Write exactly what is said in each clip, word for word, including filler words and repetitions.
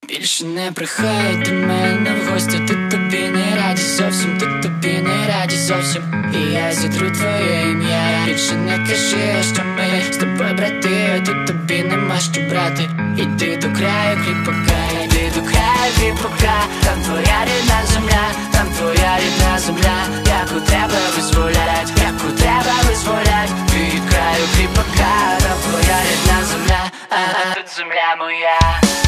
Більше не приходь до мене в гості, тут тобі не раді зовсім, тут тобі не раді зовсім. І я зітру твоє ім'я, більше не кажи, що ми з тобою брати, тут тобі нема що брати. Іди до краю кріпака, іди до краю кріпака, там твоя рідна земля, там твоя рідна земля, яку треба визволять, яку треба визволять. Від краю кріпака, там твоя рідна земля, а, а тут земля моя.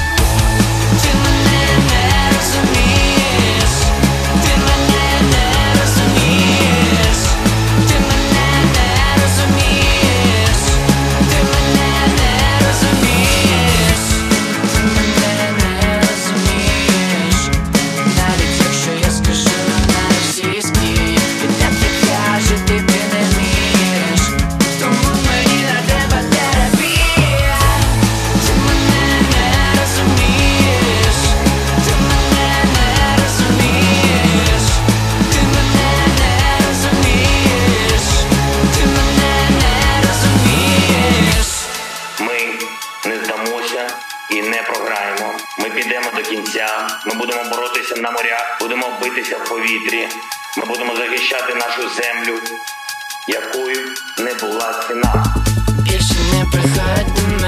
І не програємо. Ми підемо до кінця. Ми будемо боротися на морях, будемо битися в повітрі. Ми будемо захищати нашу землю, якою не була ціна. Більше не приходь до мене.